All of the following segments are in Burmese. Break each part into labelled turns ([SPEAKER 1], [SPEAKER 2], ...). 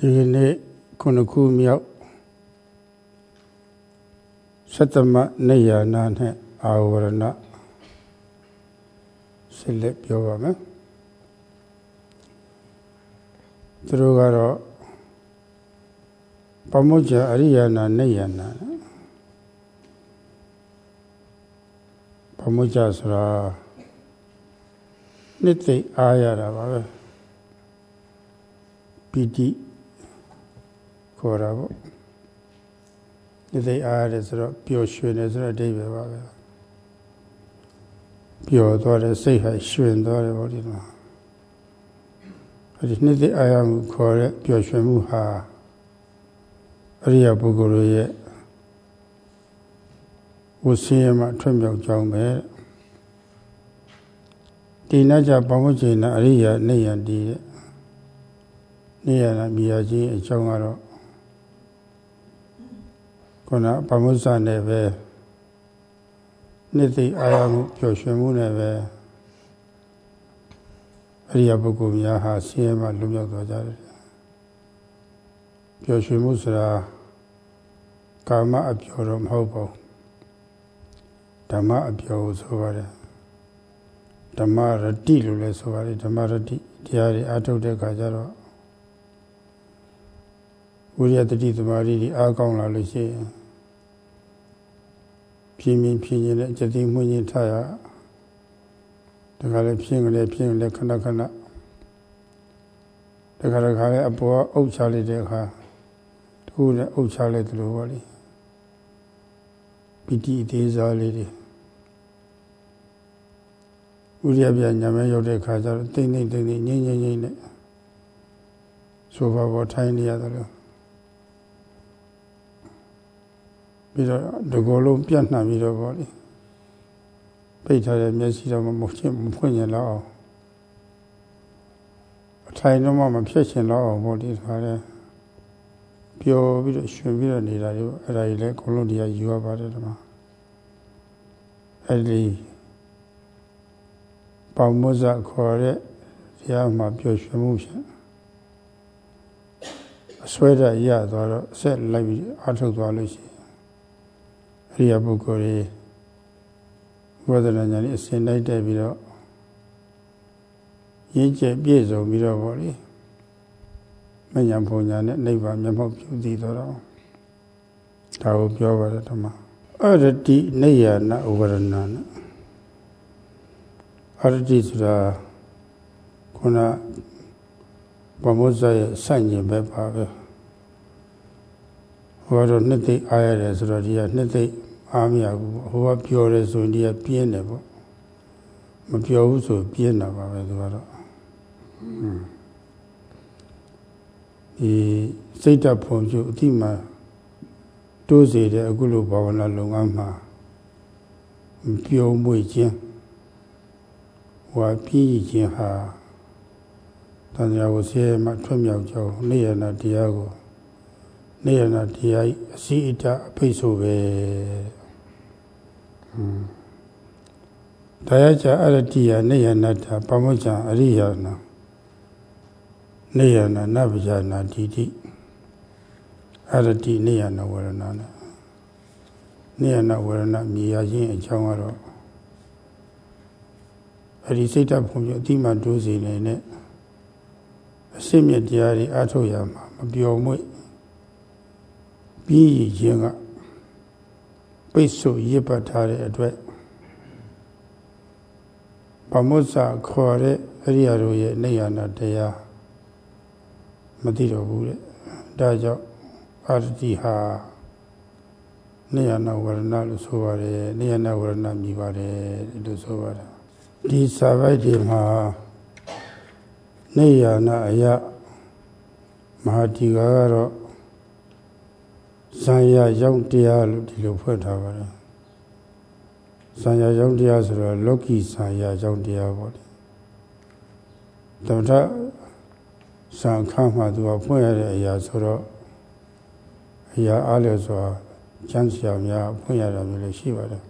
[SPEAKER 1] ဒီနေ့ခုနှစ်ခုမြောက်သတ္တမနေယနာနဲ့အာဝရဏဆက်လက်ပြောပါမယ်သူတို့ကတော့ပမုဇ္ဇအရိယနာနေယနာပမုဇ္ဇဆိုတာနှစ်သိအားရတာပါပဲပီတိခေါ်တာပေါ့နှစ်သိအားရတယ်ဆိုတော့ပျော်ရွှင်တယ်ဆိုတော့အဓိပ္ပာယ်ပါပဲပျော်သွားတယ်စိတ်ဟာရွှင်သွားတယ်ပေါ့ဒီမှာအဲဒီနှစ်သိအားရမှုခေါ်တဲ့ပျော်ရွှင်မှုဟာအရိယပုဂ္ဂိုလ်ရဲ့ဝဆင်းရဲမှထွက်မြောက်ကြောင်းပဲတိဏ္ဍပမုဇ္ဇေနအရိယနေယတိနေယနာမြာချင်းအကြောင်းကတော့ခုနပမုဇ္ဇနဲ့ပဲနှစ်သိအားရမှုပျော်ရွှင်မှုနဲ့ပဲအရိယပုဂ္ဂိုလ်များဟာဆင်းရဲမှလွတ်မြောက်သွားကြတယ်ပျော်ရွှင်မှုဆိုတာကာမအပျော်တော့မဟုတ်ပါဘူးဓမ္မအပျော်ကိုဆိုပါတယ်ဓမ္မရတိလို့လည်းဆိုပါတယ်ဓမ္မရတိတရားတွေအားထုတ်တဲ့အခါကျတော့ဝိရိယတတိသမารိတွေအားကောင်းလာလို့ရှိရင်ဖြင်းဖြင်းနဲ့အကျတိမှုချင်းထားရဒါကလည်းဖြင်းကလေးခဏခဏဒါကလည်းအပေါ်အုပ်ချလိုက်တဲ့အခါတခုနဲ့အုပ်ချလိုက်တယ်လို့ပေါ့လေပိဋိသေးစားလေးတွေဥရိယပြညာမဲရောက်တဲ့အခါကျတော့တိမ့်ငိမ့်ငိမ့်နဲ့ဆိုပါပေါ်ထိုင်နေရတယ်လို့ပြီးတော့ဒီကိုယ်လုံးပြန့်နှံ့ပြီးတော့ပေါ့လေပိတ်ထားတဲ့မျက်စိတော့မဖွင့်ရင်တော့အောင်အထိုင်တော့မှမဖြစ်ချင်တော့အောင်ပေါ့ဒီခါလဲပျော်ပြီးတော့ရွှင်ပြီးတော့နေတာတွေအဲ့ဒါကြီးလည်းအကုန်လုံးတရားယူရပါတယ်ဒီမှာအဲ့ဒီပမုဇ္ဇခေါ်တဲ့တရားမှာပျော်ရွှင်မှုဖြင့်အစွဲတရသွားတော့ဆက်လိုက်ပြီးအားထုတ်သွားလို့ရှိရင်အရိယပုဂ္ဂိုလ်တွေဝိပဿနာဉာဏ်နဲ့အစဉ်လိုက်တက်ပြီးတော့ရင့်ကျက်ပြည့်စုံပြီးတော့ပေါ့လေမဉ္ဇဉ်ဘုံညာနဲ့နိဗ္ဗာန်မျက်မှောက်ပြုတည်တော့ဒါကိုပြောပါတယ်ဓမ္မအရတိနေယနာဥပရဏနာအရတိဆိုတာခုနပမုဇ္ဇရဲ့ဆန့်ကျင်ဘက်ပါပဲဟိုကတော့နှစ်သိအားရတယ်ဆိုတော့ဒီကနှစ်သိအားမရဘူးဟိုကပျော်တယ်ဆိုရင်ဒီကပြင်းတယ်ပေါ့မပျော်ဘူးဆိုပြင်းတာပါပဲသူကတော့ဒီစိတ်ဓာတ်ဖွံ့ဖြိုးအတိမှတိုးစေတဲ့အခုလိုဘာဝနာလုပ်ငန်းမှာပျော်မွေ့ခြင်းဝါပြည့်ခြင်းဟာတန်ရာကိုဆဲမှထွက်မြောက်ကြောင်းနေယနာတရားကိုနေယနာတရားအစီအတအဖိတ်ဆိုပဲတရားချအရတိယနေယနာတာပမုဇ္ဇအရိယနာနေယနာနဗ္ဗယနာတိတိအရတိနေယနာဝရဏနာနေယနာဝရဏမြည်ရခြင်းအကြောင်းကတော့အဲ့ဒီစိတ်ဓာတ်ဖွံ့ဖြိုးအတိမတိုးစေနေအစစ်မြတ်တရားတွေအားထုတ်ရမှာမပျော်မွေ့ပြီးခြင်းကပိတ်ဆို့ရစ်ပတ်ထားတဲ့အတွက်ပမုဇ္ဇခေါ်တဲ့အရိယာတို့ရဲ့နေယနာတရားမသိတော့ဘူးတဲ့ဒါကြောင့်အာရတိဟာနေယနာဝရဏလို့ဆိုပါတယ်နေယနာဝရဏမြည်ပါတယ်လို့ဆိုပါတယ်ဒီစာပိုက်တွေမှာနေယနာအယမဟာတိကာကတော့ဇာယရောက်တရားလို့ဒီလိုဖွင့်ထားပါတယ်ဇာယရောက်တရားဆိုတော့လောကီဇာယရောက်တရားပေါ့လေသမထဇာခါမှာသူကဖွင့်ရတဲ့အရာဆိုတော့အရာအားလျော်စွာကျမ်းစာများဖွင့်ရတာမျိုးလည်းရှိပါတယ်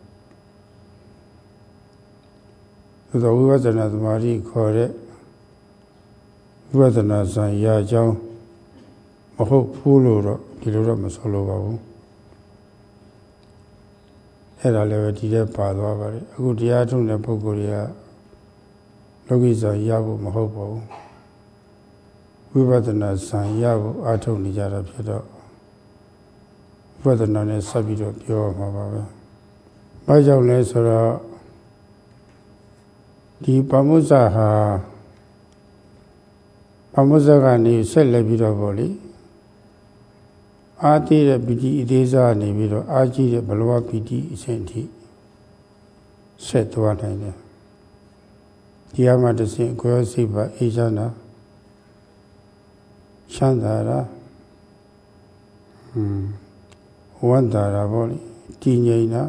[SPEAKER 1] သို့သောဝိပဿနာသမာဓိခေါ်တဲ့ဝိပဿနာဇာယကြောင်းဟုတ်ဘူးလို့တော့ဒီလိုတော့မဆိုလိုပါဘူးအဲ့ဒါလည်းပဲဒီထဲပါသွားပါတယ်အခုတရားထုံးတဲ့ပုဂ္ဂိုလ်တွေကလောကီဇာရဖို့မဟုတ်ပါဘူးဝိပဿနာဇာရဖို့အားထုတ်နေကြတာဖြစ်တော့ဝိပဿနာနဲ့ဆက်ပြီးတော့ပြောမှာပါပဲဘာကြောင့်လဲဆိုတော့ဒီပမုဇ္ဇဟာပမုဇ္ဇကနေဆက်လက်ပြီးတော့ပေါ့လေအာတိတဲ့ပီတိအသေးစားနေပြီးတော့အာကြီးတဲ့ဘလဝပီတိအစဉ်ထိဆက်သွားနိုင်တယ်ဒီအမှတစ်ဆင့်ကိုယ်စိတ်ပါအေးချမ်းတာချမ်းသာတာဝမ်းသာတာပေါ့လေတည်ငြိမ်တာ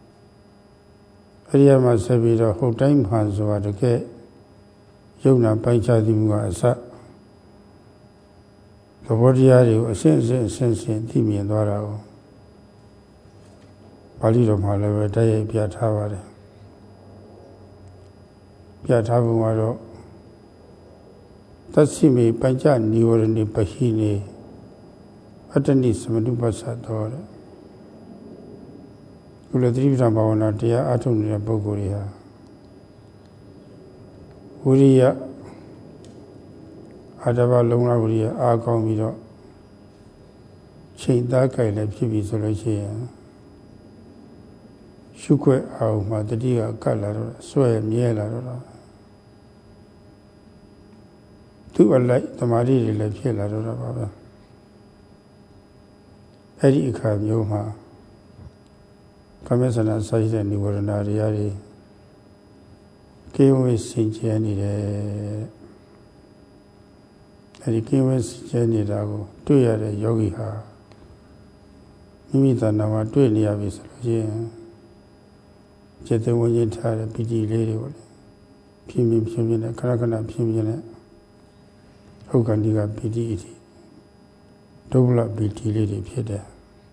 [SPEAKER 1] အဲဒီမှာဆက်ပြီးတော့ဟုတ်တိုင်းမှန်ဆိုတာတကယ်ယုံနာပိုင်းခြားသည်မှုကအစသဘောတရားတွေကိုအစဉ်သိမြင်သွားတာကိုပါဠိတော်မှာလည်းပဲတည့်ရပြထားပါတယ်ပြထားပုံကတော့သစ္စိမေပัญจနိဝရဏိပဟိနေအတ္တနိသမတုပ္ပသတော်တဲ့ကုလသတိပဋ္ဌာန်ဘာဝနာတရားအထုတ်နေတဲ့ပုဂ္ဂိုလ်တွေဟာဝိရိယအတ္တဘလုံလဝိရိယအားကောင်းပြီးတော့ချိန်သားကြိုက်လည်းဖြစ်ပြီဆိုလို့ရှိရင်ရှုခွက်အောင်မှတတိကကတ်လာတော့ဆွဲမြဲလာတော့သူ့အလိုက်သမာဓိတွေလည်းဖြစ်လာတော့ပါပဲအဲ့ဒီအခါမျိုးမှာကမေသနာဆိုင်တဲ့និဝရဏတရားတွေကိဝေစင်ကြဲနေတယ်အဲ့ဒီကိဝေစင်ကြဲနေတာကိုတွေ့ရတဲ့ယောဂီဟာမိမိတဏ္ဍာမှာတွေ့နေရပြီဆိုလို့ရှိရင်จิตဝိညာဉ်ထားတဲ့ပီတိလေးတွေပေါ့လေဖြင်းနဲ့ခဏခဏဖြင်းနဲ့ဥက္ကဏိကပီတိအထိဒုဗ္ဗလပီတိလေးတွေဖြစ်တယ်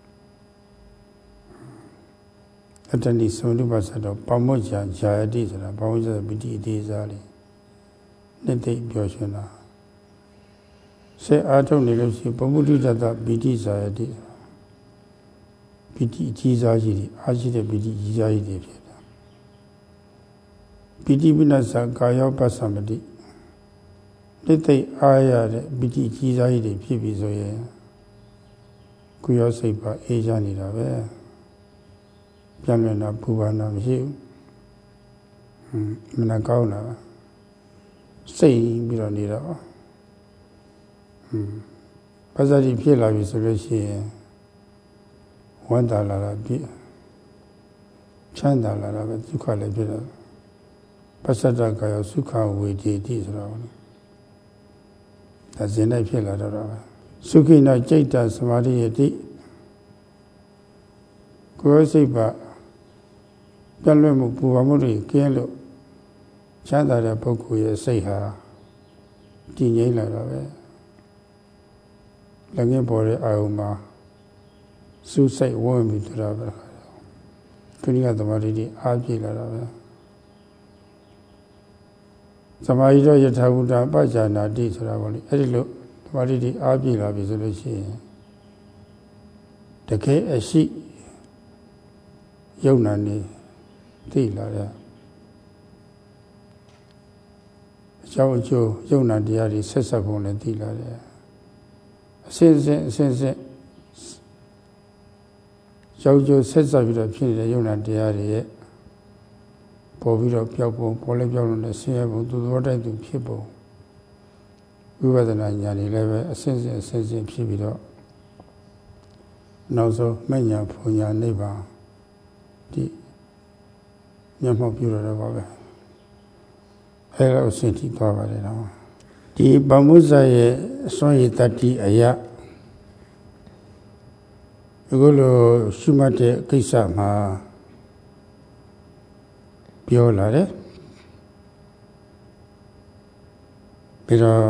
[SPEAKER 1] အတ္တနိသမတုပ္ပသတော့ပမုဇ္ဇာဇာယတိဆိုတာပမုဇ္ဇာပီတိအသေးစားလေးနှစ်သိမ့်ပြောရှင်တာစေအားထုတ်နေလို့ရှိရင်ပမုဒိတတပီတိဇာယတိပီတိအကြီးစားကြီးတွေအားရှိတဲ့ပီတိကြီးစားကြီးတွေဖြစ်တယ်ပီတိပိနသကာယောပသမတိနှစ်သိမ့်အားရတဲ့ပီတိကြီးစားကြီးတွေဖြစ်ပြီဆိုရင်ကိုယ်ရောစိတ်ပါအေးချမ်းနေတာပဲပြန်လွင်တာပူပန်တာမရှိဘူးမနာကောင်းတာစိတ်ပြီးတော့နေတော့ပါဇာတိဖြစ်လာပြီဆိုလို့ရှိရင်ဝမ်းသာလာတာပြည့်ချမ်းသာလာတာပဲဒုက္ခလည်းဖြစ်တော့ပစ္စတကာယသုခဝေဒေတိဆိုတော့ဒါဇင်လိုက်ဖြစ်လာတော့ပဲသုခိနจิตတသမာဓိယတိကိုယ်စိတ်ပါပြတ်လွတ်မှုပူပန်မှုတွေကင်းလို့ချမ်းသာတဲ့ပုဂ္ဂိုလ်ရဲ့စိတ်ဟာတည်ငြိမ်လာတော့ပဲလည်းငင်းပေါ်တဲ့အာယုံမှာစူးစိတ်ဝန်းပြီးတော့ပဲခဏကသမာဓိတွေအားပြည့်လာတော့ပဲသမာဓိတော့ယထာဘုဒ္ဓပัจจာနာတိဆိုတာပေါ့လေအဲ့ဒီလိုသမာဓိတွေအားပြည့်လာပြီဆိုလို့ရှိရင်တကယ်အရှိယုံနာနေသိလာတဲ့အကြောင်းအကျိုးယုံနာတရားတွေဆက်ဆက်ပုံနဲ့သိလာတယ်အစဉ်ကြောက်ကြဆက်ဆက်ပြီးတော့ဖြစ်နေတဲ့ယုံနာတရားတွေရဲ့ပေါ်ပြီးတော့ပြောက်ပုံပေါ်လဲပြောက်လို့နဲ့ဆင်းရဲပုံသူတော်တိုက်သူဖြစ်ပုံဝိပဿနာဉာဏ်တွေလည်းပဲအစဉ်ဖြစ်ပြီးတော့နောက်ဆုံးမဉ္ဇဉ်ဘုံညာနိဗ္ဗာန်ဒီမျက်မှောက်ပြုရတော့ပါပဲအဲလိုအစဉ်ထိသွားပါတယ်နော်ဒီပမုဇ္ဇရဲ့အစွမ်းရည်တတ္တိအယအခုလိုရှုမှတ်တဲ့ကိစ္စမှာပြောလာတယ်ပြီးတော့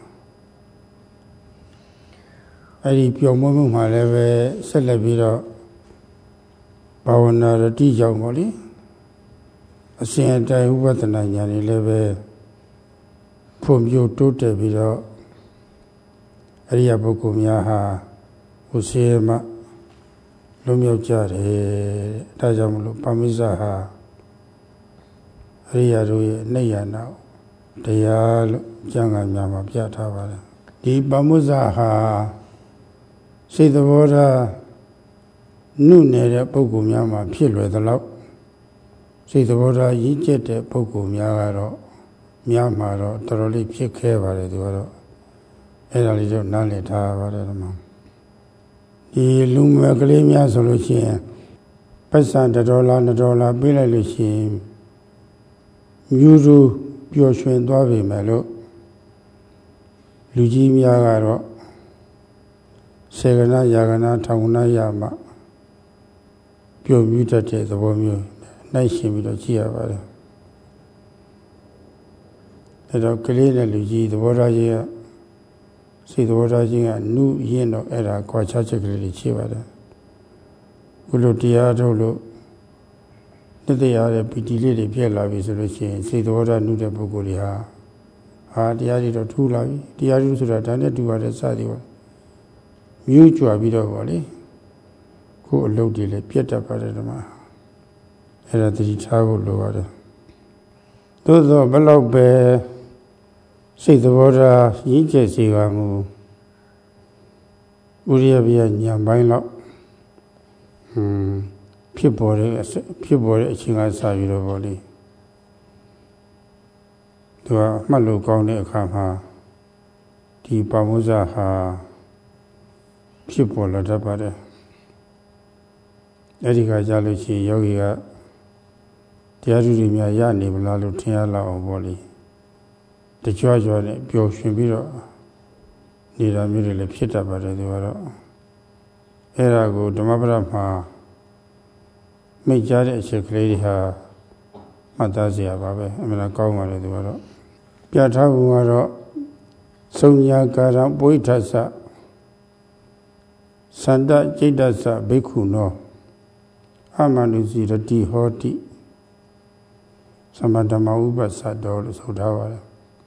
[SPEAKER 1] အဲ့ဒီပျော်မွေ့မှုမှာလည်းပဲဆက်လက်ပြီးတော့ဘာဝနာရတိကြောင့်ပေါ့လေအစဉ်အတိုင်းဥပဒနာညာတွေလည်းပဲဖွံ့ဖြိုးတိုးတက်ပြီးတော့အရိယပုဂ္ဂိုလ်များဟာဥစေမလွတ်မြောက်ကြတယ်ဒါကြောင့်မလို့ပါမိစ္ဆဟာအရိယတို့ရဲ့နေရနာတရားလို့ကျမ်းဂန်များမှာပြထားပါတယ်ဒီပါမိစ္ဆဟာစိတ်သဘောထားနုနယ်တဲ့ပုဂ္ဂိုလ်များမှာဖြစ်လွယ်သလောက်စိတ်သဘောထားရည်ကျက်တဲ့ပုဂ္ဂိုလ်များကတော့များမှာတော့တော်တော်လေးဖြစ်ခဲပါတယ်သူကတော့အဲ့ဒါလေးတော့နားလည်ထားပါတယ်ဓမ္မဒီလူငယ်ကလေးများဆိုလို့ရှိရင်ပတ်စံ$1 $2ပေးလိုက်လို့ရှိရင်မျိုးစုပျော်ရွှင်သွားပြီမယ်လို့လူကြီးများကတော့စေကနာယာကနာထောင်ကနာရမှပျော်မြူးတတ်တဲ့သဘောမျိုးနှိုက်ရှင်ပြီးတော့ကြည့်ရပါတယ်အဲ့တော့ကလေးနဲ့လူကြီးသဘောထားကြီးကစိတ်သဘောထားကြီးကနုရင်းတော့အဲ့ဒါကွာခြားချက်ကလေးတွေရှိပါတယ်ခုလိုတရားထုတ်လို့နှစ်တရားတဲ့ပီတိလေးတွေပြည့်လာပြီဆိုလို့ရှိရင်စိတ်သဘောထားနုတဲ့ပုဂ္ဂိုလ်တွေဟာတရားတွေတော့ထူလာပြီတရားတွေဆိုတာဒါနဲ့တူရတဲ့စသည်ပေါ့မြူးကြွပြီးတော့ပေါ့လေခုအလုပ်တွေလည်းပြတ်တတ်ပါတယ်ဓမ္မအဲ့ဒါသတိထားဖို့လိုပါတယ်သို့သောဘယ်လောက်ပဲစိတ်သဘောထားရင်းကျက်စေကမူဥရိယပြညာပိုင်းလောက်ဖြစ်ပေါ်တဲ့အချိန်ကစပြီးတော့ပေါ့လေသူကမှတ်လို့ကောင်းတဲ့အခါမှာဒီပါမုဇ္ဇဟာဖြစ်ပေါ်လာတတ်ပါတယ်အဲ့ဒီကကြာလို့ရှိရင်ယောဂီကတရားဓုတွေများရနေမလားလို့ထင်ရလောက်အောင်ပေါ့လေတကြွကြွနဲ့ပျော်ရွှင်ပြီးတော့နေတာမျိုးတွေလည်းဖြစ်တတ်ပါတယ်သူကတော့အဲ့ဒါကိုဓမ္မပဒမှာမိတ်ကြားတဲ့အချက်ကလေးတွေဟာမှတ်သားစရာပါပဲအမှန်ကောင်းပါတယ်သူကတော့ပြထားပုံကတော့သုံးညာကာရပုဋ္ဌသသန္တจิตတသဘိက္ခုနောအမနုစီရတိဟောတိသမဓမ္မဥပ္ပသတော်လို့ဆိုထားပါတယ်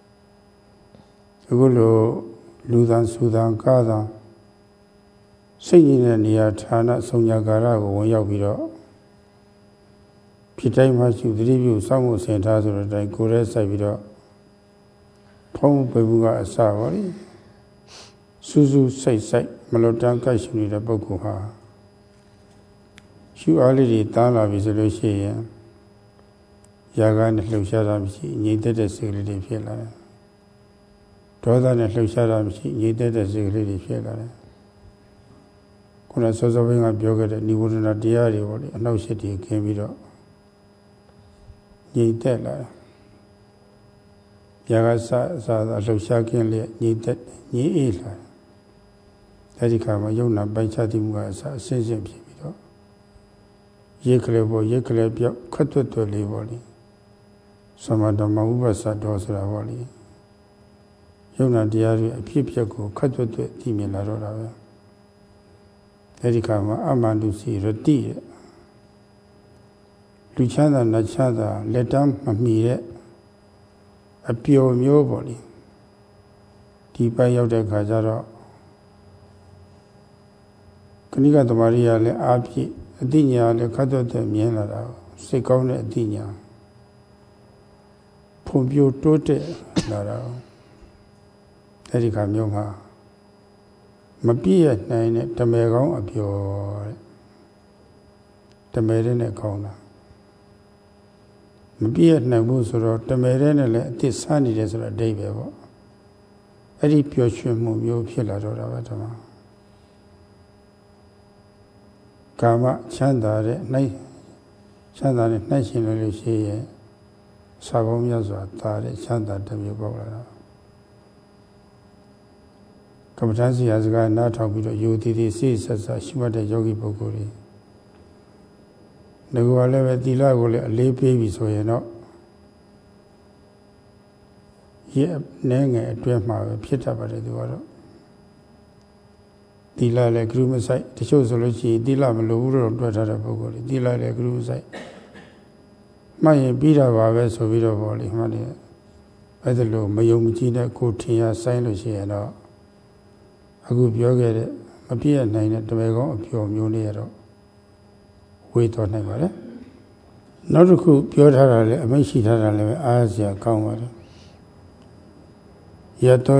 [SPEAKER 1] အခုလိုလူသံစုသံကာသံစိတ်ရင်းတဲ့နေရာဌာနသုံးညာကာရကိုဝင်ရောက်ပြီးတော့ဖြစ်တိုင်းမှရှိသတိပြုစောင့်မှုဆင်ထားဆိုတဲ့အတိုင်းကိုယ်ရဲစိုက်ပြီးတော့ဖုံးပေဘူးကအစပါလိစူးစူးစိတ်စိတ်မလွတ်တမ်းကပ်ရှုနေတဲ့ပုဂ္ဂိုလ်ဟာရှုအားလေးတွေတားလာပြီဆိုလို့ရှိရင်ယာကနဲ့လှုပ်ရှားတာမရှိငြိမ့်သက်တဲ့စိတ်ကလေးတွေဖြစ်လာတယ်ဒေါသနဲ့လှုပ်ရှားတာမရှိငြိမ့်သက်တဲ့စိတ်ကလေးတွေဖြစ်လာတယ်ခုနစောစောပိုင်းကပြောခဲ့တဲ့နိဝရဏတရားတွေပေါ့လေအနှောက်အယှက်တွေခင်းပြီးတော့ငြိမ့်သက်လာတယ်ယာကစလှုပ်ရှားခြင်းလေးငြိမ့်သက်ငြိမ့်အေးလာတယ်အဲဒီခါမှာယုံနာပိုင်ခြားသိမှုကအစအစင်းစင်းဖြစ်ပြီးတော့ရိတ်ကလေးပေါ်ရိတ်ကလေးပြောက်ခတ်သွက်လေးပေါ့လေသမဓမ္မဥပ္ပသတော်ဆိုတာပေါ့လေယုံနာတရားတွေအဖြစ်ဖြစ်ကိုခတ်သွက်သိမြင်လာတော့တာပဲအဲဒီခါမှာအမှန်တုစီရတိတဲ့လူချမ်းသာနတ်ချမ်းသာလက်တမ်းမမီတဲ့အပျော်မျိုးပေါ့လေဒီပိုက်ရောက်တဲ့ခါကျတော့ခဏိကသမารိယလည်းအားဖြင့်အတိညာလည်းခတ်သွက်မြင်လာတာစိတ်ကောင်းတဲ့အတိညာဖွံ့ဖြိုးတိုးတက်လာတာအဲဒီခါမျိုးမှာမပြည့်ရနိုင်တဲ့တမယ်ကောင်းအပျော်တဲ့တမယ်တဲ့နဲ့ကောင်းတာမပြည့်ရနိုင်ဘူးဆိုတော့တမယ်တဲ့နဲ့လည်းအစ်စ်ဆန်းနေတယ်ဆိုတော့အဓိပ္ပာယ်ပေါ့အဲ့ဒီပျော်ရွှင်မှုမျိုးဖြစ်လာတော့တာပဲဓမ္မကာမချမ်းသာတဲ့နှိုက်ရှင်လို့ရှိရဲ့စာပေါင်းများစွာသာတဲ့ချမ်းသာတစ်မျိုးပေါက်လာတာကမ္မထာစီယာစကားနားထောင်ပြီးတော့ယုံတည်တည်စိတ်ဆက်ဆက်ရှိမှတ်တဲ့ယောဂီပုဂ္ဂိုလ်တွေငါကလည်းပဲသီလကိုလည်းအလေးပေးပြီဆိုရင်တော့ရဲ့နည်းငယ်အတွင်းမှာပဲဖြစ်တတ်ပါတယ်သူကတော့သီလလည်းဂရုမစိုက်တချို့ဆိုလို့ရှိရင်သီလမလိုဘူးတော့တွက်ထားတဲ့ပုဂ္ဂိုလ်တွေသီလလည်းဂရုမစိုက်မှတ်ရင်ပြီးတာပါပဲဆိုပြီးတော့ပေါ့လေမှတ်တယ်အဲ့ဒါလို့မယုံမကြည်တဲ့ကိုထင်ရဆိုင်လို့ရှိရင်တော့အခုပြောခဲ့တဲ့မပြည့်နိုင်တဲ့တပည့်ကောင်းအပျော်မျိုးလေးရတော့ဝေးသွားနိုင်ပါတယ်နောက်တစ်ခုပြောထားတာလည်းအမိန့်ရှိထားတာလည်းပဲအားစရာကောင်းပါတယ်ယတော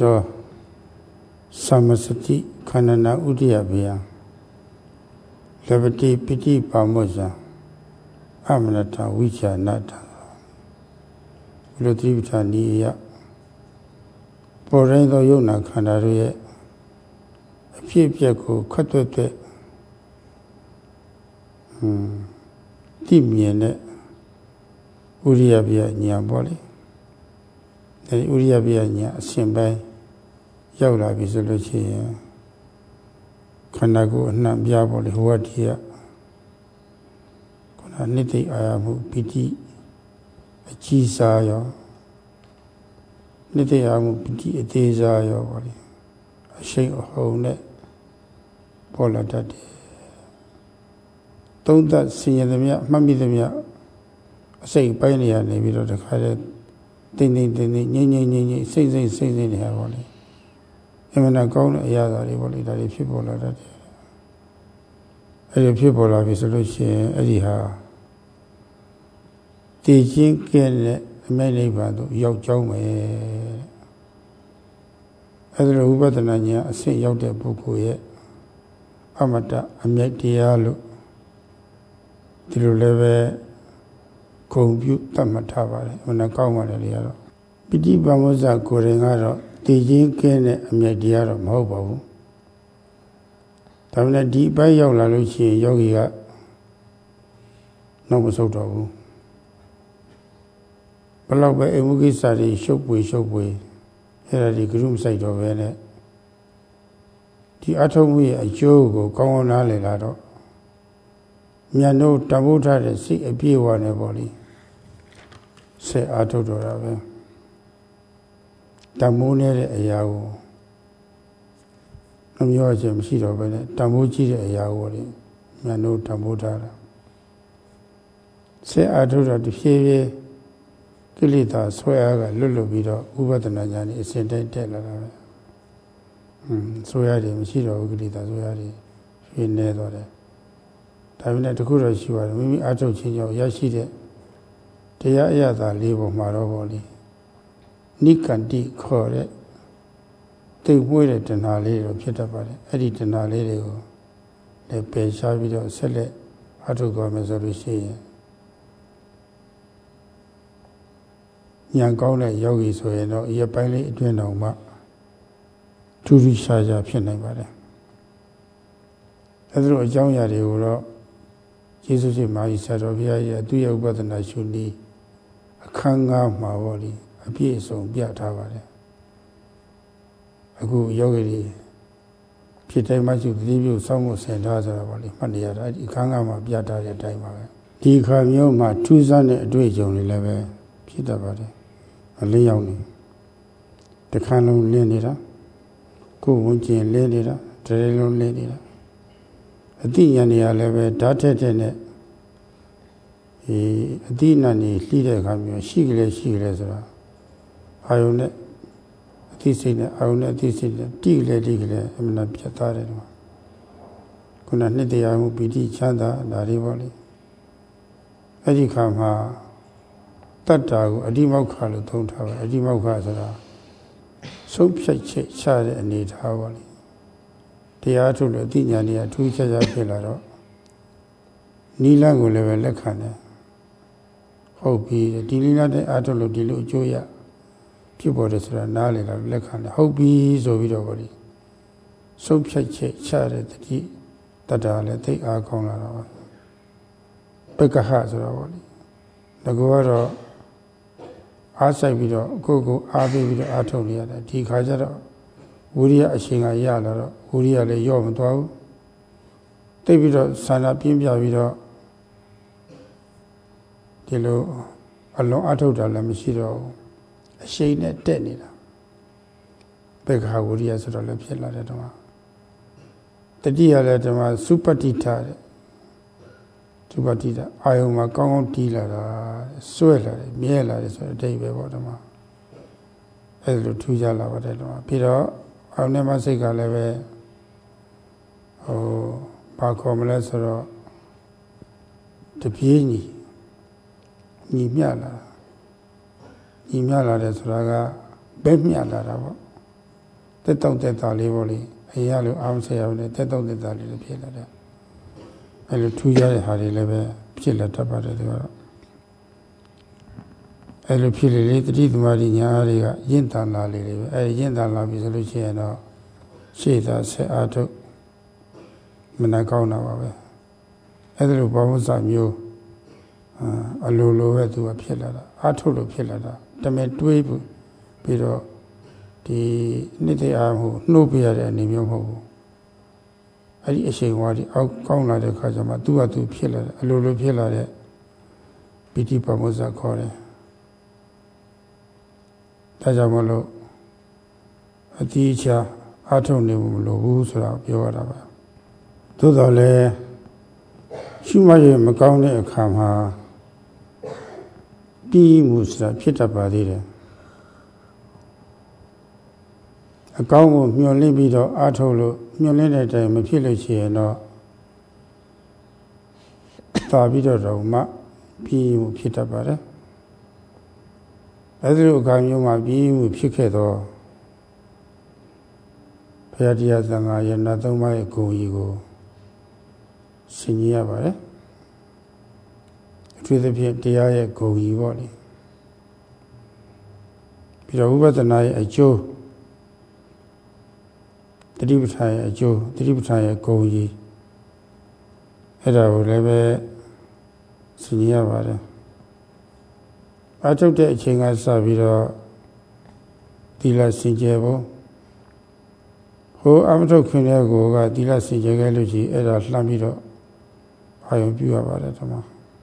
[SPEAKER 1] သမစတိခန္ဓနာဥဒိယဘေယလဗတိပိတိပါမောဇာအမနတဝိချာနတဘုလိုတိပဋ္ဌာန်ဤယပေါ်တိုင်းသောယုံနာခန္ဓာတို့ရဲ့အဖြစ်အပျက်ကိုခတ်သွက်တဲ့တိမြင်တဲ့ဥရိယပြညာပေါ့လေအဲဒီဥရိယပြညာအရှင်ပိုင်းရောက်လာပြီဆိုလို့ရှိရင်ခန္ဓာကိုယ်အနှံ့ပြားပေါ့လေဟောတိယခုနနိတိအာရမှုပိတိအကြီးစားရောနိတိအာရမှုပိတိအသေးစားရောပေါ့လေအရှိန်အဟုန်နဲ့ပေါ်လာတတ်တယ်သုံးသပ်ဆင်ញသမျှမှတ်မိသမျှအစိတ်ပိုင်းနေရနေပြီးတော့တခါတည်းတင်းငိမ့်စိတ်နေရပါလေအမှန်တော့ကောင်းတဲ့အရာတွေပေါ့လေဒါတွေဖြစ်ပေါ်လာတတ်တယ်အဲ့ဒီဖြစ်ပေါ်လာပြီဆိုလို့ရှိရင်အဲ့ဒီဟာတည်ခြင်းကဲတဲ့အမဲ့နိဗ္ဗာန်သို့ရောက်ကြောင်းမယ်အဲ့ဒါလိုဝိပဿနာဉာဏ်အဆင့်ရောက်တဲ့ပုဂ္ဂိုလ်ရဲ့အမတအမြတ်တရားလို့ဒီလိုလည်းပဲဂုဏ်ပြုသတ်မှတ်ထားပါတယ်။ဘယ်နှကောင်းပါလဲလေကတော့ပိဋိပါမောဇကိုယ်ရင်ကတော့တည်ခြင်းကဲတဲ့အမြတ်တရားတော့မဟုတ်ပါဘူး။ဒါပေမဲ့ဒီအပိုင်းရောက်လာလို့ရှိရင်ယောဂီကနောက်မဆုတ်တော့ဘူး။ဘလောက်ပဲအိမ်မှုကိစ္စတွေရှုပ်ပွေအဲ့ဒါဒီဂရုမစိုက်တော့ပဲနဲ့ဒီအထုံးမှုရဲ့အကျိုးကိုကောင်းကောင်းနားလည်လာတော့မြတ်တို့တမိုးထားတဲ့စိတ်အပြည့်အဝနဲ့ပေါ့လေဆက်အားထုတ်တော့တာပဲတမိုးနေတဲ့အရာကိုနှမျိုးချင်းမရှိတော့ပဲနဲ့တမိုးကြီးတဲ့အရာကိုလေမြတ်တို့တမိုးထားတာဆက်အားထုတ်တော့တဖြည်းဖြည်းကိလေသာဆွဲအားကလွတ်ပြီးတော့ဥပဒနာဉာဏ်နဲ့အစဉ်တိုင်းတက်လာတာပဲဆွဲအားတွေမရှိတော့ဘူးကိလေသာဆွဲအားတွေဖြည်းနေတော့တယ်ဒါပေမဲ့တခုတော့ရှိပါတယ်မိမိအားထုတ်ခြင်းကြောင့်ရရှိတဲ့တရားအရသာလေးပေါ်မှာတော့ပေါ့လေနိကန္တိခေါ်တဲ့သိမွေးတဲ့တဏှာလေးတော့ဖြစ်တတ်ပါတယ်အဲ့ဒီတဏှာလေးတွေကိုလည်းပယ်ရှားပြီးတော့ဆက်လက်အားထုတ်သွားမယ်ဆိုလို့ရှိရင်ဉာဏ်ကောင်းတဲ့ယောဂီဆိုရင်တော့ရပိုင်းလေးအတွင်းတော်မှထူးထူးခြားခြားဖြစ်နိုင်ပါတယ်အဲ့ဒါလိုအကြောင်းအရာတွေကိုတော့ယေရှုရှင်မာကြီးဆရာတော်ဘုရားရဲ့သူ့ရဲ့ဥပဒနာရှုနည်းအခန်းငါးမှာပေါ့လေအပြည့်အစုံပြထားပါတယ်အခုယောဂီတွေဖြစ်တိုင်းမှရှုသတိပြုစောင့်မှုဆင်ထားဆိုတာပေါ့လေမှတ်နေရတာဒီအခန်းငါးမှာပြထားတဲ့အတိုင်းပါပဲဒီခါမျိုးမှာထူးဆန်းတဲ့အတွေ့အကြုံတွေလည်းပဲဖြစ်တတ်ပါတယ်အလင်းရောက်နေတခါလုံးလင်းနေတာကိုယ်ဝင်ကျင်လင်းနေတာတရေလုံးလင်းနေတာအတိညာနေရလည်းပဲဓာတ်ထက်နဲ့အတိညာနေလှိတဲ့အခါမျိုးရှိကလေးဆိုတာအာယုန်နဲ့အတိစိတ်နဲ့အာယုန်နဲ့အတိစိတ်နဲ့တိကလေးအမှန်ပြတ်သားတယ်တော့ခုနနှစ်တရားမှုပီတိချမ်းသာဒါတွေပေါ့လေအဲ့ဒီခါမှာတတ္တာကိုအဓိမောက္ခလို့သုံးထားပါအဓိမောက္ခဆိုတာဆုံးဖြတ်ချက်ချတဲ့အနေထားပါလေတရားထုတ်လို့အသိဉာဏ်တွေကထူးခြားခြားဖြစ်လာတော့နိလကိုလည်းပဲလက်ခံတယ်ဟုတ်ပြီဒီနိလတဲ့အားထုတ်လို့ဒီလိုအကျိုးရဖြစ်ပေါ်တယ်ဆိုတာနားလည်လာလက်ခံတယ်ဟုတ်ပြီဆိုပြီးတော့ဗောလေဆုံးဖြတ်ချက်ချတဲ့တတိတတ္တာလည်းသိအားကောင်းလာတော့ပက္ခဟဆိုတာဗောလေဒါကတော့အားဆိုင်ပြီးတော့ကိုယ့်ကိုအားပေးပြီးတော့အားထုတ်နေရတယ်ဒီခါကျတော့ဝိရိယအရှင်ကရလာတော့ဝိရိယလည်းရော့မသွားဘူးတိတ်ပြီးတော့ဆန္ဒပြင်းပြပြီးတော့ဒီလိုအလုံးအထုတ်တာလည်းမရှိတော့ဘူးအရှိန်နဲ့တက်နေတာဘေခါဝိရိယဆိုတော့လည်းဖြစ်လာတဲ့တော့တတိယလည်းဒီမှာစုပတိထတဲ့စုပတိထအာယုံမှာကောင်းကောင်းတီးလာတာစွဲလာတယ်မြဲလာတယ်ဆိုတဲ့အတိတ်ပဲပေါ့ဒီမှာအဲ့လိုထူးခြားလာပါတယ်တော့ပြီးတော့အအောင်နေမစိတ်ကလည်းပဲဘာခေါ်မလဲဆိုတော့တပြေးညီမျှလာတယ်ဆိုတာကဘဲမျှလာတာပေါ့တက်တောင့်တက်တာလေးပေါ့လေအရင်ကလိုအားမဆက်ရဘူးနဲ့တက်တောင့်တက်တာလေးဖြစ်လာတယ်အဲလိုထူးခြားတဲ့ဟာတွေလည်းပဲဖြစ်လာတတ်ပါတယ်ဒီကတော့အဲလိုဖြစ်လေတတိသမารိညာတွေကရင့်တန်လာလေပဲအဲရင့်တန်လာပြီဆိုလို့ရှိရင်တော့ရှေ့သာဆက်အားထုတ်မနာကောင်းတာပါပဲအဲဒါလိုဘောဝဇ္ဇမျိုးအလိုလိုပဲသူကဖြစ်လာတာအားထုတ်လို့ဖြစ်လာတာတမင်တွေးပြီးတော့ဒီနှစ်တအားမှုနှုတ်ပြရတဲ့အနေမျိုးမဟုတ်ဘူးအဲ့ဒီအချိန်ဝါဒီအောက်ကောင်းလာတဲ့ခါကျမှသူ့ဟာသူဖြစ်လာတယ်အလိုလိုဖြစ်လာတဲ့ပိဋိပတ်ဝဇ္ဇခေါ်တယ်ဒါကြောင့်မလို့အတိအကျအားထုတ်နေမလို့ဘူးဆိုတာပြောရတာပါသို့တော်လည်းရှုမှတ်ရမကောင်းတဲ့အခါမှာပြီးမှုဆိုတာဖြစ်တတ်ပါသေးတယ်အကောင်းကိုမျှော်လင့်ပြီးတော့အားထုတ်လို့မျှော်လင့်တဲ့အတိုင်းမဖြစ်လို့ရှိရင်တော့သာပြီးတော့မှပြီးမှုဖြစ်တတ်ပါတယ်အဲဒီလိုအခါမျိုးမှာပြီးမှုဖြစ်ခဲ့တော့ဘုရားတရားသံဃာယနာသုံးပါးရဲ့ဂုဏ်ကြီးကိုဆင်ခြင်ရပါတယ်အထူးသဖြင့်တရားရဲ့ဂုဏ်ကြီးပေါ့လေပြီးတော့ဝိပဿနာရဲ့အကျိုးတတိပဋ္ဌာန်ရဲ့အကျိုးတတိပဋ္ဌာန်ရဲ့ဂုဏ်ကြီးအဲ့ဒါကိုလည်းပဲဆင်ခြင်ရပါတယ်အထုတ်တဲ့အချိန်ကစပြီးတော့သီလစင်ကြယ်ဖို့ဟိုအမထုတ်ခင်တဲ့ကိုကသီလစင်ကြယ်ခဲ့လို့ရှိရင်အဲ့ဒါလှမ်းပြီးတော့အာရုံပြုရပါတယ်ဓမ္မ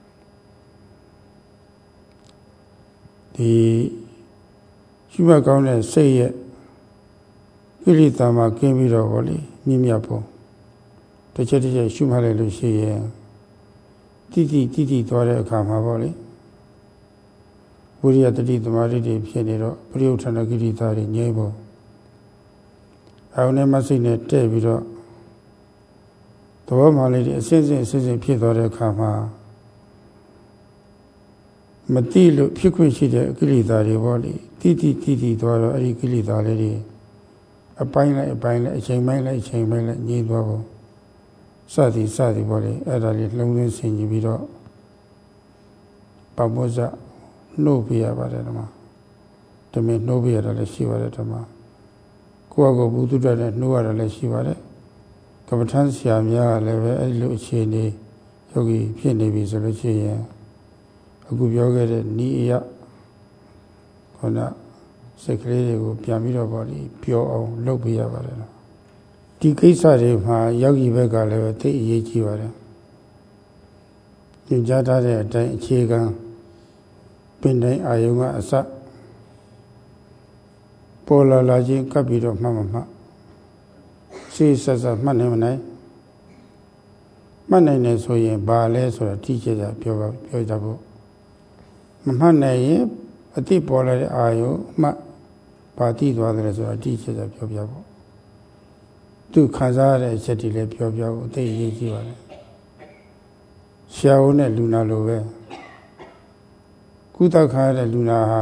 [SPEAKER 1] ဒီရှိမှကောင်းတဲ့စိတ်ရဲ့ကိလေသာမှာကင်းပြီးတော့ဗောလေမြင့်မြတ်ဖို့တစ်ချက်ရှုမှတ်လိုက်လို့ရှိရင်တိတိသွားတဲ့အခါမှာဗောလေဝိရိယတတိသမารိတွေဖြစ်နေတော့ပရိယုဌာဏကိရိတာတွေငြိမ်းဖို့အောင်နဲ့မစိတ်နဲ့တဲ့ပြီးတော့သဘောမှလေးတွေအစစ်ဖြစ်သွားတဲ့အခါမှာမတိလို့ဖြစ်ခွင့်ရှိတဲ့ကိလေသာတွေပေါ့လေတိသွားတော့အဲ့ဒီကိလေသာလေးတွေအပိုင်းလိုက်အချိန်ပိုင်းလိုက်ငြိမ်းသွားဖို့စသည်ပေါ့လေအဲ့ဒါလေးလုံးဝဆင်ခြင်ပြီးတော့ပမောဇ္ဇနှုတ်ပြရပါတယ်ဓမ္မတမင်နှုတ်ပြရတာလည်းရှိပါတယ်ဓမ္မကိုယ့်အကိုဘုသူတ္တနဲ့နှုတ်ရတာလည်းရှိပါတယ်ကမ္မထမ်းဆရာများကလည်းပဲအဲ့လိုအခြေအနေယောဂီဖြစ်နေပြီဆိုလို့ရှိရင်အခုပြောခဲ့တဲ့ဤအယခန္ဓာစိတ်ကလေးတွေကိုပြန်ပြီးတော့ဗောလေပျော်အောင်လုပ်ပေးရပါတယ်နော်ဒီကိစ္စတွေမှာယောဂီဘက်ကလည်းပဲသိအရေးကြီးပါတယ်ညွှန်ကြားထားတဲ့အတိုင်းအခြေခံပင်တိုင်းအာယုံကအစပေါ်လာချင်းကပ်ပြီးတော့မှတ်စိတ်ဆက်မှတ်နိုင်မနိုင်မှတ်နိုင်တယ်ဆိုရင်ဘာလဲဆိုတာတိကျကျပြောကြဖို့မမှတ်နိုင်ရင်အတိပေါ်လာတဲ့အာယုံမှတ်ဘာတိသွားတယ်ဆိုတာတိကျကျပြောပြဖို့သူခံစားရတဲ့အချက်တွေလည်းပြောဖို့အသိအရေးကြီးပါတယ်ဆရာဝန်နဲ့လူနာလိုပဲကုသခါရတဲ့လူနာဟာ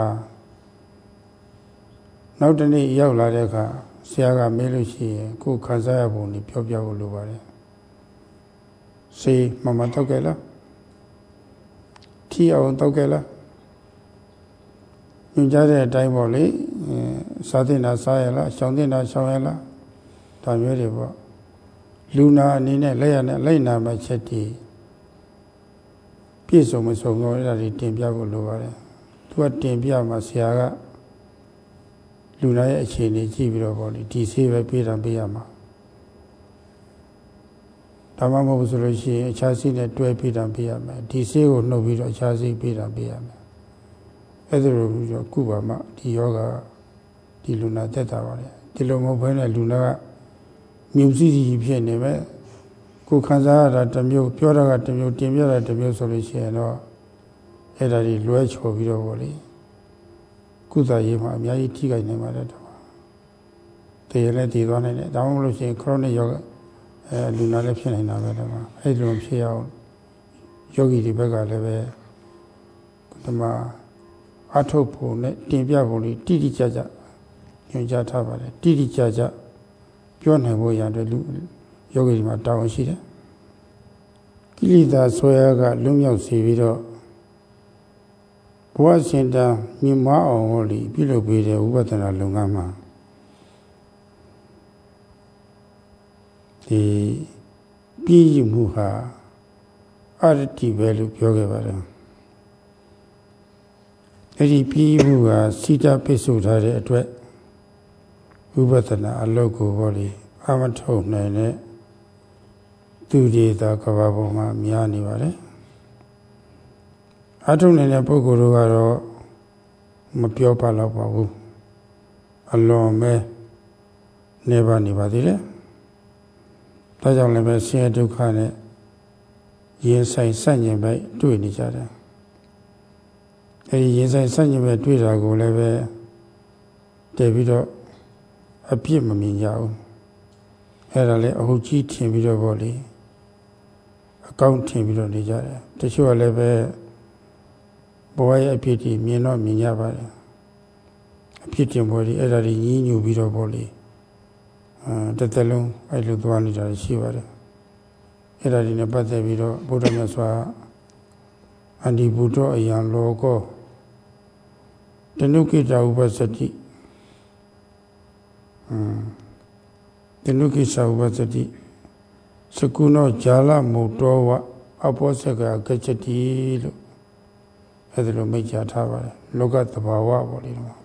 [SPEAKER 1] နောက်တနေ့ရောက်လာတဲ့အခါဆရာကမေးလို့ရှိရင်ကိုယ်ခံစားရပုံကိုပြောဖို့လိုပါတယ်ဆေးမမတောက်ခဲ့လားထီအောင်တောက်ခဲ့လားညွှန်ကြားတဲ့အတိုင်းပေါ့လေစားတင်တာစားရလားရှောင်တင်တာရှောင်ရလားဒါမျိုးတွေပေါ့လူနာအနေနဲ့လက်ရနဲ့လိုက်နာမဲ့ချက်တည်ပြည့်စုံမစုံတော့အဲ့ဒါတွေတင်ပြဖို့လိုပါတယ်သူကတင်ပြမှာဆရာကလူနာရဲ့အခြေအနေကြည့်ပြီးတော့ပေါ့လေဒီဆေးပဲပေးရမှာဒါမှမဟုတ်ဆိုလို့ရှိရင်အခြားဆေးနဲ့တွဲပေးရမယ်ဒီဆေးကိုနှုတ်ပြီးတော့အခြားဆေးပေးရမယ်အဲ့ဒါလိုပြီးတော့ကုပါမှဒီယောဂဒီလူနာတက်တာပါလေဒီလိုမဟုတ်ဘဲနဲ့လူနာကမြုပ်စီဖြစ်နေမဲ့ကိုခံစားရတာတစ်မျိုးပြောတာကတစ်မျိုးတင်ပြတာတစ်မျိုးဆိုလို့ရှိရင်တော့အဲ့ဒါကြီးလွဲချော်ပြီးတော့ဗောလေကုသရေးမှာအများကြီးထိခိုက်နေပါတယ်တော့တေလည်းတည်သွားနိုင်တယ်ဒါမှမဟုတ်လို့ရှိရင် chronic ယောဂလူနာလည်းဖြစ်နေတာပဲတော့အဲ့လိုဖြစ်အောင်ယောဂီတွေဘက်ကလည်းပဲဒီမှာအထုတ်ဖို့နဲ့တင်ပြဖို့လေးတိတိကျကျညွှန်ကြားထားပါတယ်တိတိကျကျပြောနိုင်ဖို့ရတဲ့လူယောဂီတွေမှာတာဝန်ရှိတယ်ကိလေသာဆွဲကလွတ်မြောက်စေပြီးတော့ဘဝစင်တာမြင်မအောင်ဟောလိပြုလုပ်ပေးတဲ့ဥပဒနာလုပ်ငန်းမှာဒီပြည်ယူမှုဟာအရတိပဲလို့ပြောခဲ့ပါတယ်အဲ့ဒီပြည်ယူမှုကစိတ္တပိစုထားတဲ့အတွက်ဥပဒနာအလုပ်ကိုဟောလိအမထုတ်နိုင်တဲ့သူတွေသာကဘာပေါ်မှာများနေပါတယ်အထုတ်နိုင်တဲ့ပုဂ္ဂိုလ်တို့ကတော့မပြောပါတော့ပါဘူးအလွန်ပဲနေပါသေးတယ်ဒါကြောင့်လည်းပဲဆင်းရဲဒုက္ခနဲ့ရင်ဆိုင်ဆန့်ကျင်ပဲတွေ့နေကြတယ်အဲဒီရင်ဆိုင်ဆန့်ကျင်ပဲတွေ့တာကိုလည်းပဲတည်ပြီးတော့အပြစ်မမြင်ကြဘူးအဲ့ဒါလည်းအဟုတ်ကြီးထင်ပြီးတော့ဗောလေအကောင့်ထင်ပြီးတော့နေကြတယ်တချို့ကလည်းပဲဘဝရဲ့အဖြစ်ကြီးမြင်တော့မြင်ကြပါတယ်အဖြစ်တင်ပေါ်ဒီအဲ့ဒါကြီးညှဉ်းညူပြီးတော့ဗောလေတစ်သက်လုံးအဲ့လိုသွားနေတာရှိပါတယ်အဲ့ဒါဒီနဲ့ပတ်သက်ပြီးတော့ဘုရားမြတ်စွာအန္တိဘုဒ္ဓအယံလောကောတနုကိတဥပစတိတနုကိသဥပစတိစကုနောဂျာလမုတ်တော်ဝအဘောဇကကချတိလို့အဲ့ဒါလိုမိတ်ကြထားပါတယ်လောကသဘာဝပေါ့လေတော့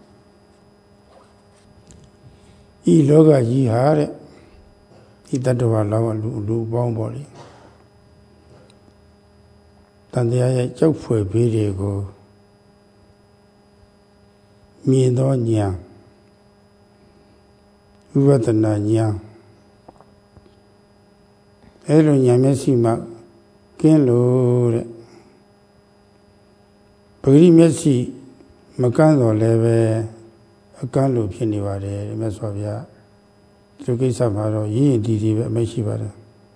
[SPEAKER 1] ဤလောကကြီးဟာတဲ့ဤတတ္တဝါလောကလူပေါင်းပေါ့လေတန်တရားရဲ့ကြောက်ဖွယ်ဘေးတွေကိုမြင်သောဉာဏ်ဥပဒနာဉာဏ်အဲ့လိုဉာဏ်မျက်စိမှကင်းလို့တဲ့ပဂရိမျက်စိမကန်းတော့လည်းပဲအကန့်လို့ဖြစ်နေပါတယ်မြတ်စွာဘုရားဒီကိစ္စမှာတော့ရင်းတည်ပဲအမရှိပါတယ်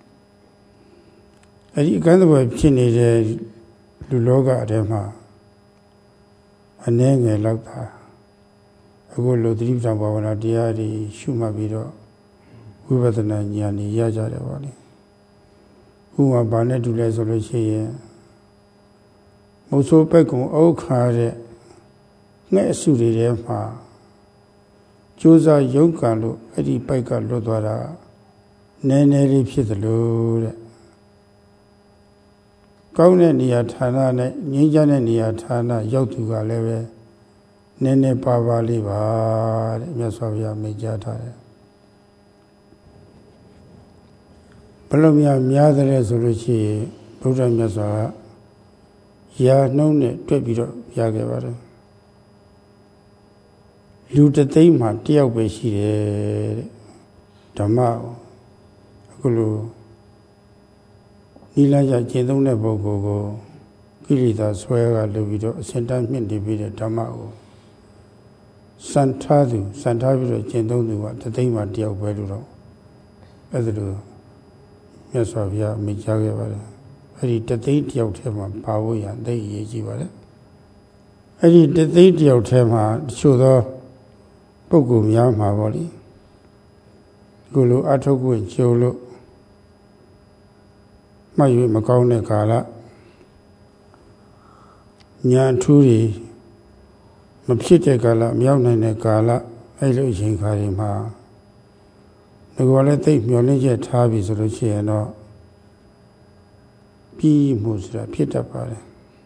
[SPEAKER 1] အဲ့ဒီအကန့်တော်ဖြစ်နေတဲ့လူလောကထဲမှာအနည်းငယ်လောက်သာအခုလိုသတိပဋ္ဌာန်ဘာဝနာတရားတွေရှုမှတ်ပြီးတော့ဝိပဿနာဉာဏ်ကြီးရကြတယ်ပေါ့လေဥပမာဘာနဲ့တူလဲဆိုလို့ရှိရင်မုဆိုးပက်ကုံအုတ်ခါတဲ့ငှက်အစုတွေထဲမှာကြိုးစားရုန်းကန်လို့အဲ့ဒီပိုက်ကလွတ်သွားတာနည်းနည်းလေးဖြစ်သလိုတဲ့ကောင်းတဲ့နေရာဌာနနဲ့ငြိမ်းချမ်းတဲ့နေရာဌာနရောက်သူကလည်းပဲနည်းနည်းပါပါလေးပါတဲ့မြတ်စွာဘုရားမိန့်ကြားထားတယ်ဘယ်လိုများတယ်ဆိုလို့ရှိရင်ဘုရားမြတ်စွာကရာနှုံးနဲ့တွက်ပြီးတော့ရခဲ့ပါတယ်လူတသိန်းမှာတယောက်ပဲရှိတယ်တဲ့ဓမ္မအခုလိုနိလန်းရကျင့်သုံးတဲ့ပုဂ္ဂိုလ်ကိုကိလေသာဆွဲကလုပ်ပြီးတော့အစင်တန်းမြင့်နေပြီးတဲ့ဓမ္မကိုစံထားပြီးတော့ကျင့်သုံးသူကတသိန်းမှာတယောက်ပဲလို့တော့အဲ့ဒါလိုမြတ်စွာဘုရားမိန့်ကြားခဲ့ပါတယ်အဲ့ဒီတသိန်းတယောက်ထဲမှာပါဖို့ရသိအရေးကြီးပါတယ်အဲ့ဒီတသိန်းတယောက်ထဲမှာတချို့သောပုဂ္ဂိုလ်များမှာပေါ့လေကိုလိုအထုတ်ခွင့်ကျုံလို့မှတ်၍မကောင်းတဲ့ကာလညာထူးတွေမဖြစ်တဲ့ကာလမရောက်နိုင်တဲ့ကာလအဲ့လိုအချိန်ခါတွေမှာငါကလည်းသိမျောလင့်ချက်ထားပြီဆိုလို့ရှိရင်တော့ပြီးမှုဆိုတာဖြစ်တတ်ပါတယ်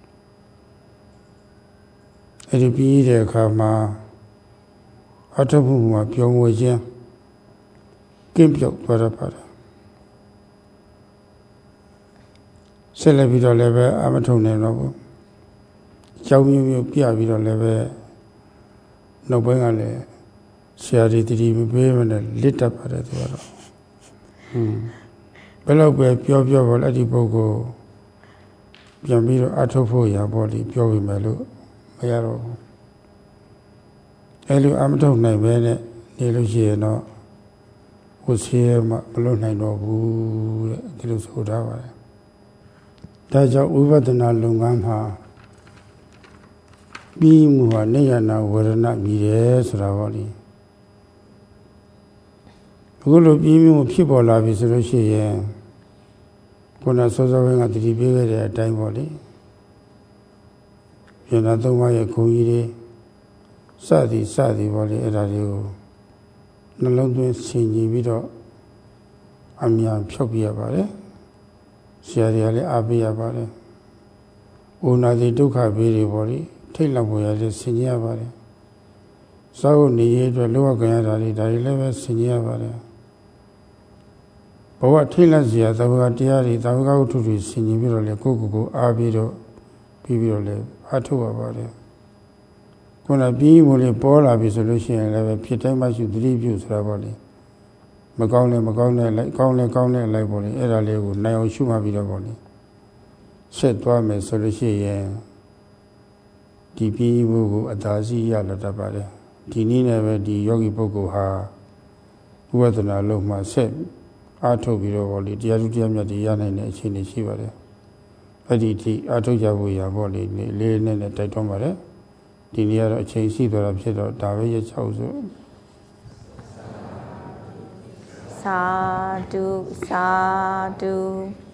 [SPEAKER 1] အဲ့ဒီပြီးတဲ့အခါမှာအထုပ်မှုမှာပြောင်းဝဲခြင်းကင်းပြောက်သွားတတ်ပါတယ်ဆက်လက်ပြီးတော့လည်းပဲအမထုံနိုင်တော့ဘူးကြောင်းမျိုးပြပြီးတော့လည်းပဲနောက်ပိုင်းကလည်းဆရာတွေတတိမပေးမနဲ့လစ်တတ်ပါတယ်သူကတော့ဘယ်တော့ပဲပြောပါလဲအဲ့ဒီပုဂ္ဂိုလ်ပြန်ပြီးတော့အထုပ်ဖို့ရပေါ့လေပြောပြီးမယ်လို့မရတော့ဘူးအဲ့လိုအမထုံနိုင်ပဲနဲ့နေလို့ရှိရင်တော့ဝစီမမလို့နိုင်တော့ဘူးတဲ့ဒီလိုဆိုထားပါတယ်ဒါကြောင့်ဥပဒနာလုပ်ငန်းမှာပြီးမှုဟာနေရနာဝရဏမြည်တယ်ဆိုတာပေါ့လေအခုလိုပြီးမှုဖြစ်ပေါ်လာပြီဆိုလို့ရှိရင်ခုနစောစောကတတိပေးခဲ့တဲ့အတိုင်းပေါ့လေယန္တာသုံးပါးရဲ့ဂုဏ်ကြီးတွေစသည်ပေါ့လေအဲ့ဒါတွေကိုနှလုံးသွင်းဆင်ခြင်ပြီးတော့အမြန်ဖြုတ်ပြရပါတယ်ဆရာတွေကလည်းအားပေးရပါတယ်။အိုနာတိဒုက္ခဘေးတွေပေါ့လေထိတ်လန့်ပေါ်ရတဲ့ဆင်ခြင်ရပါတယ်။စာဝတ်နေရေးအတွက်လောကကံရတာတွေဒါတွေလည်းပဲဆင်ခြင်ရပါတယ်။ဘဝထိတ်လန့်စရာသဘောတရားတွေသဘောဝတ္ထုတွေဆင်ခြင်ပြီးတော့လေကိုအားပြီးတော့ပြီးတော့လေအားထုတ်ရပါတယ်။ခုနပြီးမို့လေပေါ်လာပြီဆိုလို့ရှိရင်လည်းပဲဖြစ်တိုင်းမှရှိသတိပြုဆိုတာပေါ့လေ။မကောင်းလည်းမကောင်းတဲ့လိုက်ကောင်းလည်းကောင်းတဲ့လိုက်ပေါ့လေအဲ့ဒါလေးကိုနိုင်အောင်ရှုမှတ်ပြီးတော့ပေါ့လေဆက်သွားမယ်ဆိုလို့ရှိရင်ဒီပြီးမှုကိုအသာစီရလာတတ်ပါတယ်ဒီနည်းနဲ့ပဲဒီယောဂီပုဂ္ဂိုလ်ဟာဥပဒနာလုံးမှာဆက်အားထုတ်ပြီးတော့ပေါ့လေတရားသူတရားမြတ်တွေရနိုင်တဲ့အခြေအနေရှိပါတယ်အဲ့ဒီဒီအားထုတ်ကြဖို့ရပေါ့လေလေးနဲ့တိုက်တွန်းပါတယ်ဒီနေ့ကတော့အချိန်ရှိသွားတာဖြစ်တော့ဒါပဲရချောက်ဆို
[SPEAKER 2] သာဓု